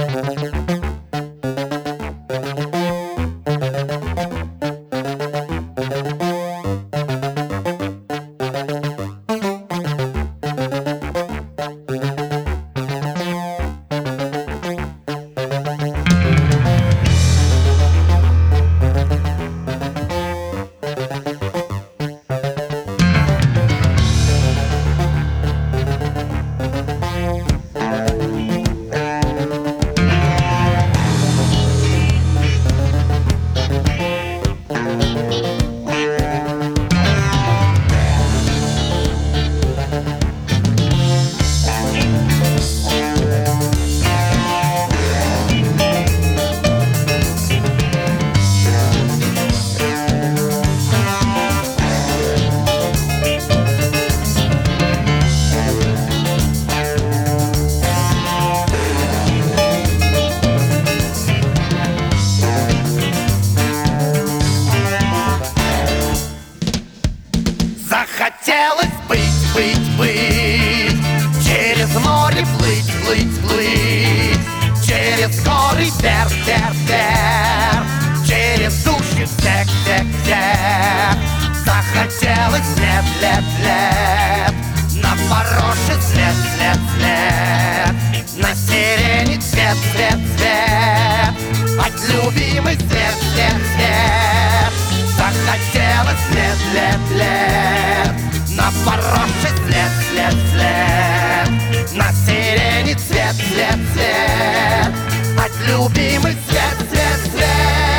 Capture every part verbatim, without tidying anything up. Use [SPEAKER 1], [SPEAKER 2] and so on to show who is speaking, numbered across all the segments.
[SPEAKER 1] Захотелось быть, быть, быть, через море плыть, плыть, плыть, через горы вверх, вверх, вверх, через души всех, всех, всех. Захотелось след, след, след, на пороше след, след, след, на сирене цвет, цвет, цвет, от любимый свет, свет, свет. Захотелось след, след, след, на пороше след, след, след, на сирене цвет, цвет, цвет, от любимый свет, свет, свет.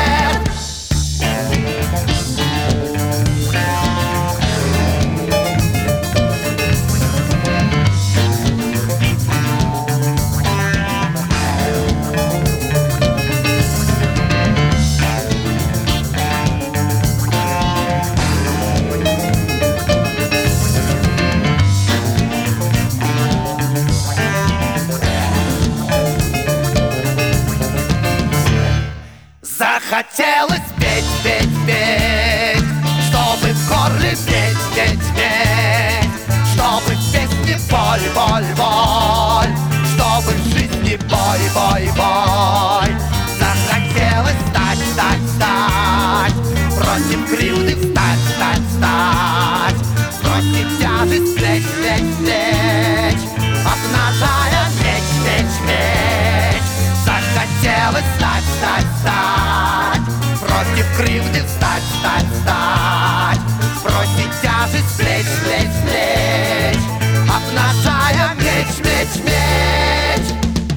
[SPEAKER 1] Захотелось петь, петь, петь, чтобы в горле петь, петь, петь, чтобы в песне боль, боль, боль, чтобы в жизни бой, бой, бой. Захотелось стать, стать, стать, против крыльев встать, встать, встать, бросить тяжесть плеч, плеч, плеч, обнажая меч, меч, меч. Захотелось стать, стать, стать, против кривды встать, встать, встать, бросить тяжесть плеч, плеч, плеч, обнажая меч, меч, меч.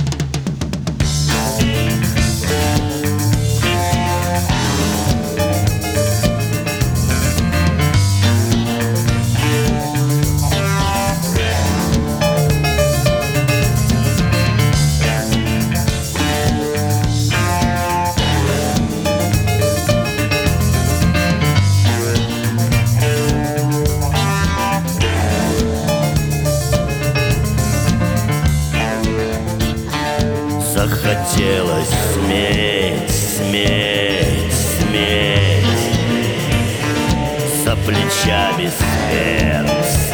[SPEAKER 2] Захотелось сметь, сметь, сметь, за плечами смерть,